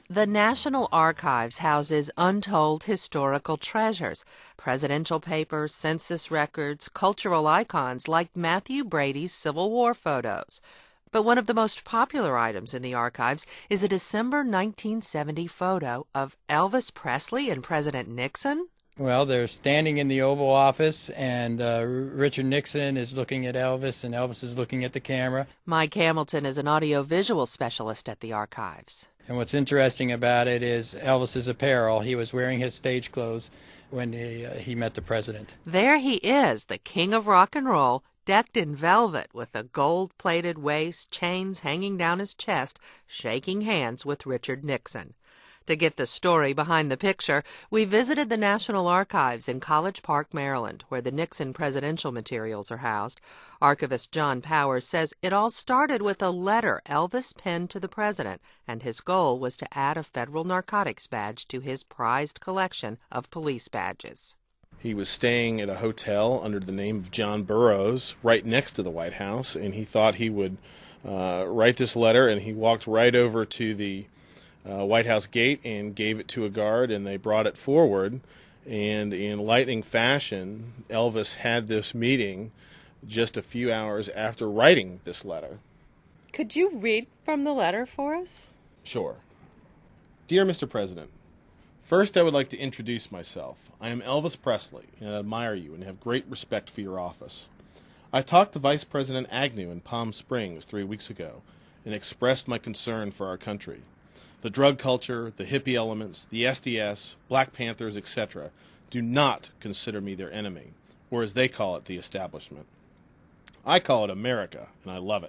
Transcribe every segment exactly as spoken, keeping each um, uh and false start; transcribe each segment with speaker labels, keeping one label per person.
Speaker 1: The National Archives houses untold historical treasures, presidential papers, census records, cultural icons like Matthew Brady's Civil War photos. But one of the most popular items in the archives is a December nineteen seventy photo of Elvis Presley and President Nixon.
Speaker 2: Well, they're standing in the Oval Office, and uh, Richard Nixon is looking at Elvis, and Elvis is looking at the camera.
Speaker 1: Mike Hamilton is an audiovisual specialist at the archives.
Speaker 2: And what's interesting about it is Elvis's apparel. He was wearing his stage clothes when he, uh, he met the president.
Speaker 1: There he is, the king of rock and roll, decked in velvet with a gold-plated waist, chains hanging down his chest, shaking hands with Richard Nixon. To get the story behind the picture, we visited the National Archives in College Park, Maryland, where the Nixon presidential materials are housed. Archivist John Powers says it all started with a letter Elvis penned to the president, and his goal was to add a federal narcotics badge to his prized collection of police badges.
Speaker 3: He was staying at a hotel under the name of John Burroughs right next to the White House, and he thought he would uh, write this letter, and he walked right over to the Uh, White House gate and gave it to a guard, and they brought it forward. And in lightning fashion, Elvis had this meeting just a few hours after writing this letter.
Speaker 1: Could you read from the letter for us?
Speaker 3: Sure. Dear Mister President, first I would like to introduce myself. I am Elvis Presley, and I admire you and have great respect for your office. I talked to Vice President Agnew in Palm Springs three weeks ago and expressed my concern for our country. The drug culture, the hippie elements, the S D S, Black Panthers, et cetera do not consider me their enemy, or as they call it, the establishment. I call it America, and I love it.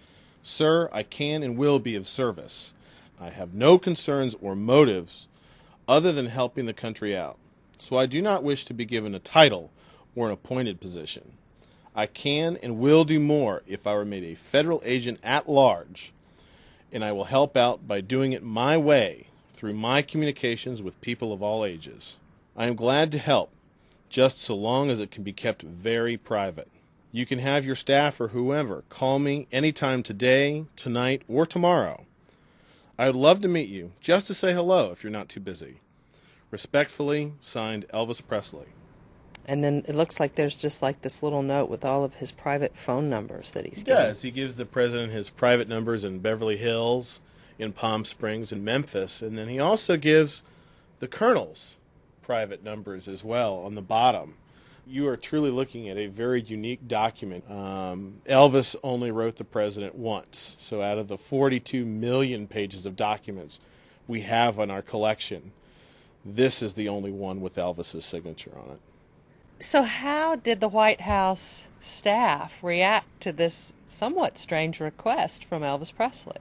Speaker 3: Sir, I can and will be of service. I have no concerns or motives other than helping the country out, so I do not wish to be given a title or an appointed position. I can and will do more if I were made a federal agent at large, and I will help out by doing it my way through my communications with people of all ages. I am glad to help, just so long as it can be kept very private. You can have your staff or whoever call me anytime today, tonight, or tomorrow. I would love to meet you, just to say hello if you're not too busy. Respectfully, signed Elvis Presley.
Speaker 1: And then it looks like there's just like this little note with all of his private phone numbers that he's
Speaker 3: He
Speaker 1: given.
Speaker 3: does. He gives the president his private numbers in Beverly Hills, in Palm Springs, and Memphis. And then he also gives the colonel's private numbers as well on the bottom. You are truly looking at a very unique document. Um, Elvis only wrote the president once. So out of the forty-two million pages of documents we have on our collection, this is the only one with Elvis's signature on it.
Speaker 1: So how did the White House staff react to this somewhat strange request from Elvis Presley?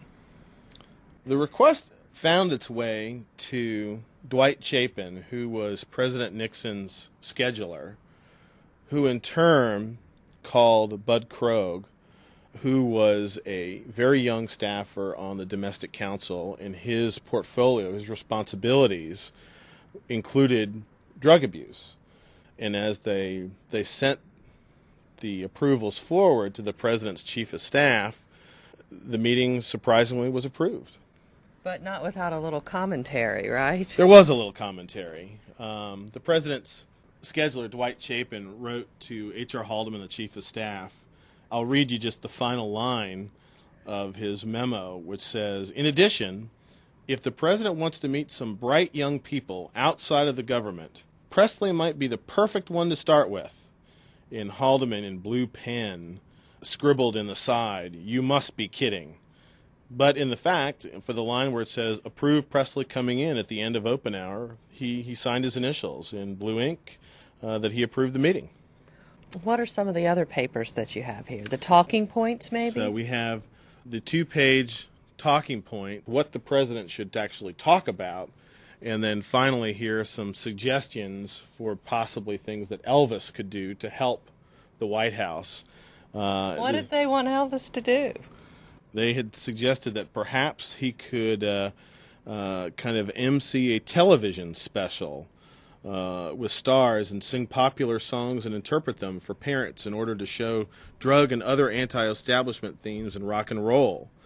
Speaker 3: The request found its way to Dwight Chapin, who was President Nixon's scheduler, who in turn called Bud Krogh, who was a very young staffer on the Domestic Council, and his portfolio, his responsibilities, included drug abuse. And as they they sent the approvals forward to the president's chief of staff, the meeting surprisingly was approved.
Speaker 1: But not without a little commentary, right?
Speaker 3: There was a little commentary. Um, the president's scheduler, Dwight Chapin, wrote to H R Haldeman, the chief of staff. I'll read you just the final line of his memo, which says, in addition, if the president wants to meet some bright young people outside of the government, Presley might be the perfect one to start with. In Haldeman, in blue pen, scribbled in the side, you must be kidding. But in the fact, for the line where it says, approve Presley coming in at the end of open hour, he, he signed his initials in blue ink uh, that he approved the meeting.
Speaker 1: What are some of the other papers that you have here? The talking points, maybe?
Speaker 3: So we have the two-page talking point, what the president should actually talk about. And then finally, here are some suggestions for possibly things that Elvis could do to help the White House. Uh,
Speaker 1: what did they want Elvis to do?
Speaker 3: They had suggested that perhaps he could uh, uh, kind of emcee a television special uh, with stars and sing popular songs and interpret them for parents in order to show drug and other anti-establishment themes in rock and roll.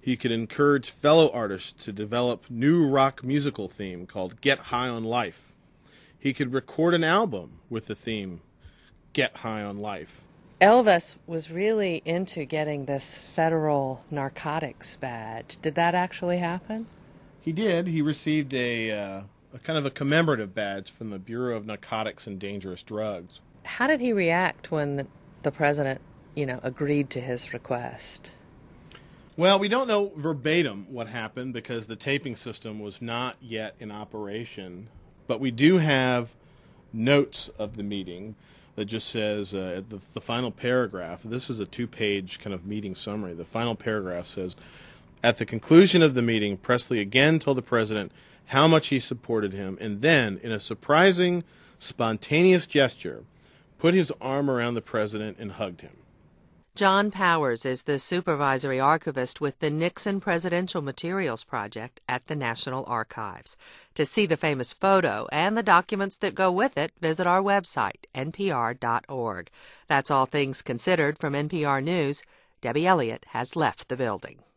Speaker 3: He could encourage fellow artists to develop new rock musical theme called Get High on Life. He could record an album with the theme Get High on Life.
Speaker 1: Elvis was really into getting this federal narcotics badge. Did that actually happen?
Speaker 3: He did. He received a, uh, a kind of a commemorative badge from the Bureau of Narcotics and Dangerous Drugs.
Speaker 1: How did he react when the, the president, you know, agreed to his request?
Speaker 3: Well, we don't know verbatim what happened because the taping system was not yet in operation, but we do have notes of the meeting that just says, uh, the, the final paragraph, this is a two-page kind of meeting summary, the final paragraph says, at the conclusion of the meeting, Presley again told the president how much he supported him, and then, in a surprising, spontaneous gesture, put his arm around the president and hugged him.
Speaker 1: John Powers is the supervisory archivist with the Nixon Presidential Materials Project at the National Archives. To see the famous photo and the documents that go with it, visit our website, N P R dot org. That's All Things Considered from N P R News. Debbie Elliott has left the building.